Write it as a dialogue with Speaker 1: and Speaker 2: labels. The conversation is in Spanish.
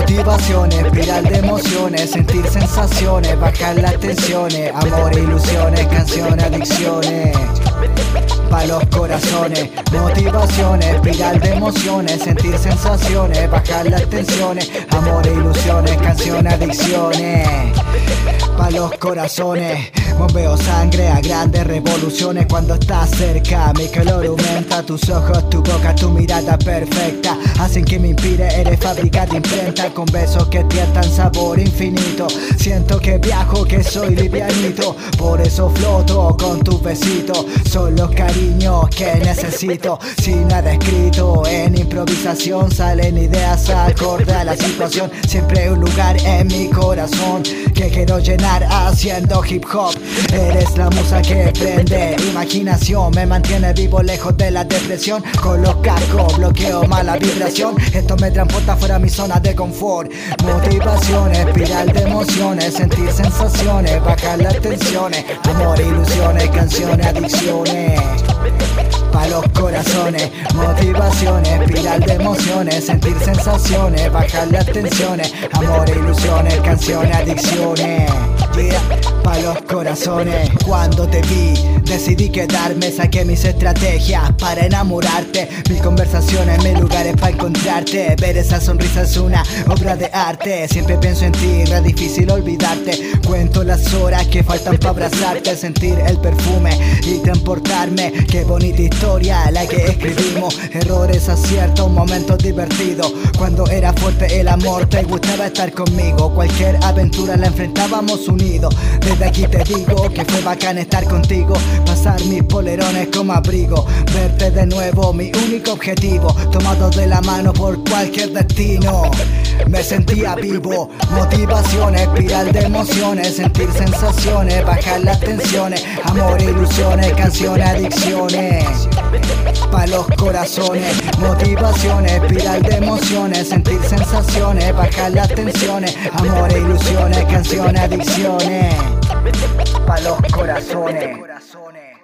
Speaker 1: Motivaciones, espiral de emociones, sentir sensaciones, bajar las tensiones, amor e ilusiones, canciones, adicciones pa' los corazones. Motivaciones, espiral de emociones, sentir sensaciones, bajar las tensiones, amor e ilusiones, canciones, adicciones pa' los corazones. Bombeo sangre a grandes revoluciones cuando estás cerca. Mi calor aumenta, tus ojos, tu boca, tu mirada perfecta hacen que me inspire, eres fábrica de imprenta con besos que tientan sabor infinito. Siento que viajo, que soy livianito, por eso floto con tus besitos. Son los cariños que necesito, sin nada escrito, en improvisación salen ideas acorde a la situación. Siempre hay un lugar en mi corazón que quiero llenar haciendo hip hop. Eres la musa que prende imaginación, me mantiene vivo lejos de la depresión. Con los cascos bloqueo mala vibración, esto me transporta fuera de mi zona de confort. Motivaciones, espiral de emociones, sentir sensaciones, bajar las tensiones, amor, ilusiones, canciones, adicciones pa' los corazones. Motivaciones, espiral de emociones, sentir sensaciones, bajar las tensiones, amor, ilusiones, canciones, adicciones pa' los corazones. Cuando te vi, decidí quedarme, saqué mis estrategias para enamorarte. Mis conversaciones, mis lugares para encontrarte. Ver esa sonrisa es una obra de arte. Siempre pienso en ti, era difícil olvidarte. Cuento las horas que faltan para abrazarte, sentir el perfume y transportarme. Qué bonita historia la que escribimos. Errores, aciertos, momentos divertidos. Cuando era fuerte el amor, te gustaba estar conmigo. Cualquier aventura la enfrentábamos unidos. Desde aquí te digo que fue bacán estar contigo, pasar mis polerones como abrigo, verte de nuevo mi único objetivo, tomado de la mano por cualquier destino. Me sentía vivo, motivaciones, espiral de emociones, sentir sensaciones, bajar las tensiones, amor, ilusiones, canciones, adicciones pa' los corazones. Motivaciones, espiral de emociones, sentir sensaciones, bajar las tensiones, amor e ilusiones, canciones, adicciones pa' los corazones.